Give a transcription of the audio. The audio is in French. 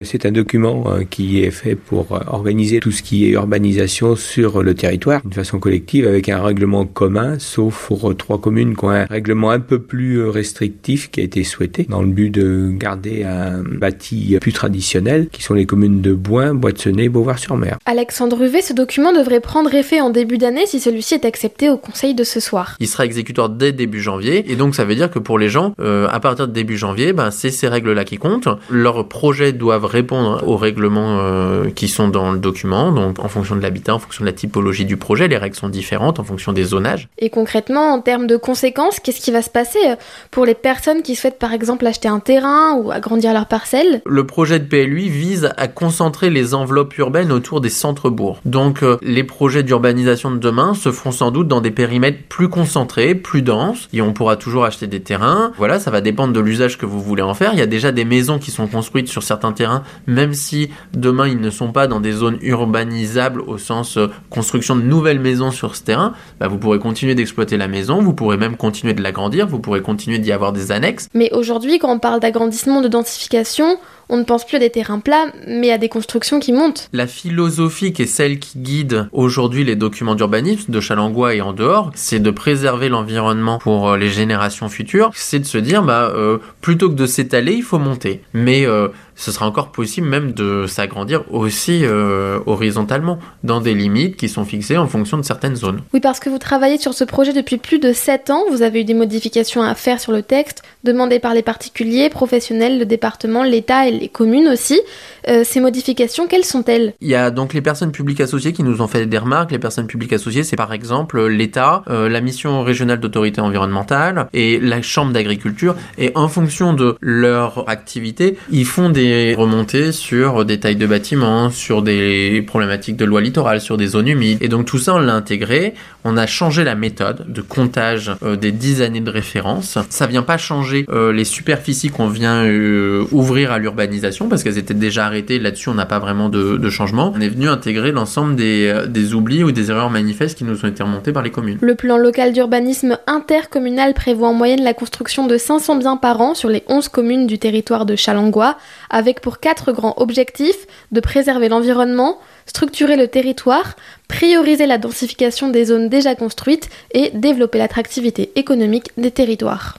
C'est un document qui est fait pour organiser tout ce qui est urbanisation sur le territoire d'une façon collective avec un règlement commun, sauf pour 3 communes qui ont un règlement un peu plus restrictif qui a été souhaité dans le but de garder un bâti plus traditionnel qui sont les communes de Bouin, Boîte-Senez, Beauvoir-sur-Mer. Alexandre Huvet, ce document devrait prendre effet en début d'année si celui-ci est accepté au conseil de ce soir. Il sera exécutoire dès début janvier et donc ça veut dire que pour les gens, à partir de début janvier, c'est ces règles-là qui comptent. Leurs projets doivent répondre aux règlements qui sont dans le document, donc en fonction de l'habitat, en fonction de la typologie du projet, les règles sont différentes en fonction des zonages. Et concrètement, en termes de conséquences, qu'est-ce qui va se passer pour les personnes qui souhaitent par exemple acheter un terrain ou agrandir leur parcelle ? Le projet de PLUI vise à concentrer les enveloppes urbaines autour des centres-bourgs. Donc les projets d'urbanisation de demain se feront sans doute dans des périmètres plus concentrés, plus denses, et on pourra toujours acheter des terrains. Voilà, ça va dépendre de l'usage que vous voulez en faire. Il y a déjà des maisons qui sont construites sur certains terrains, même si demain ils ne sont pas dans des zones urbanisables au sens construction de nouvelles maisons sur ce terrain, vous pourrez continuer d'exploiter la maison, vous pourrez même continuer de l'agrandir, vous pourrez continuer d'y avoir des annexes. Mais aujourd'hui, quand on parle d'agrandissement, de densification, on ne pense plus à des terrains plats, mais à des constructions qui montent. La philosophie qui est celle qui guide aujourd'hui les documents d'urbanisme de Challengois et en dehors, c'est de préserver l'environnement pour les générations futures. C'est de se dire, plutôt que de s'étaler, il faut monter. Mais ce sera encore possible même de s'agrandir aussi horizontalement, dans des limites qui sont fixées en fonction de certaines zones. Oui, parce que vous travaillez sur ce projet depuis plus de 7 ans, vous avez eu des modifications à faire sur le texte, demandées par les particuliers, professionnels, le département, l'État et les communes aussi. Ces modifications, quelles sont-elles ? Il y a donc les personnes publiques associées qui nous ont fait des remarques. Les personnes publiques associées, c'est par exemple l'État, la mission régionale d'autorité environnementale et la chambre d'agriculture. Et en fonction de leur activité, ils font des remontées sur des tailles de bâtiments, sur des problématiques de loi littorale, sur des zones humides. Et donc tout ça, on l'a intégré. On a changé la méthode de comptage des 10 années de référence. Ça vient pas changer les superficies qu'on vient ouvrir à l'urbanisation parce qu'elles étaient déjà arrêtées. Là-dessus, on n'a pas vraiment de changement. On est venu intégrer l'ensemble des oublis ou des erreurs manifestes qui nous ont été remontées par les communes. Le plan local d'urbanisme intercommunal prévoit en moyenne la construction de 500 biens par an sur les 11 communes du territoire de Challengois, avec pour 4 grands objectifs de préserver l'environnement, structurer le territoire, prioriser la densification des zones déjà construites et développer l'attractivité économique des territoires.